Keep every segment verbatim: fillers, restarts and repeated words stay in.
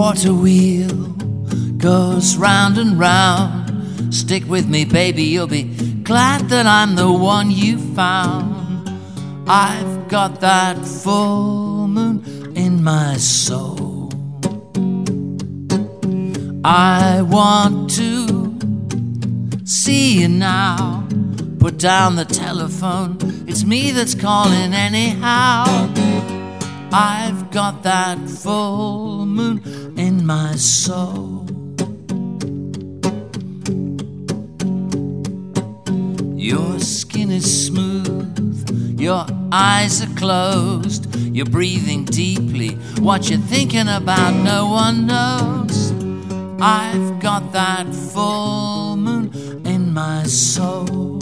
water wheel goes round and round. Stick with me, baby, you'll be glad that I'm the one you found. I've got that full moon in my soul. I want to see you now. Put down the telephone, it's me that's calling anyhow. I've got that full moon in my soul. Your skin is smooth, your eyes are closed, you're breathing deeply, what you're thinking about no one knows. I've got that full moon in my soul.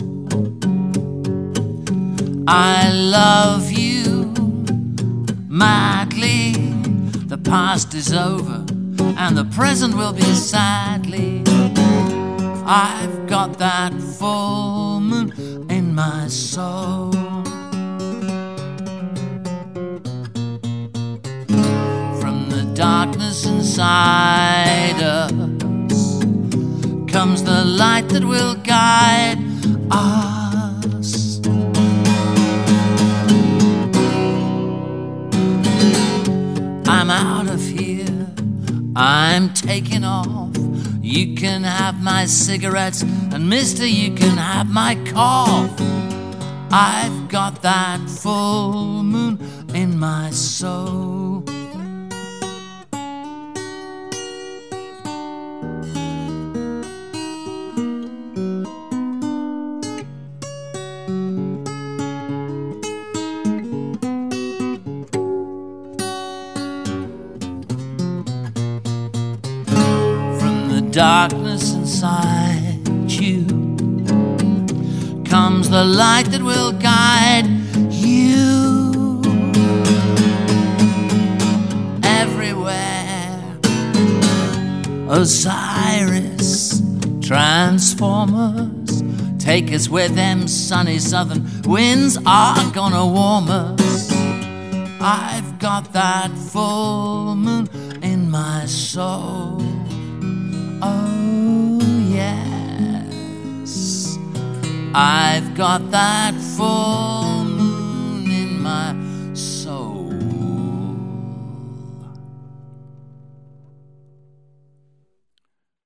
I love you madly. The past is over and the present will be sadly. I've got that full moon in my soul. From the darkness inside us comes the light that will guide us. I'm out of here, I'm taking off. You can have my cigarettes, and mister, you can have my cough. I've got that full moon in my soul. Darkness inside you comes the light that will guide you. Everywhere Osiris transformers take us where them sunny southern winds are gonna warm us. I've got that full moon in my soul. Oh yes, I've got that full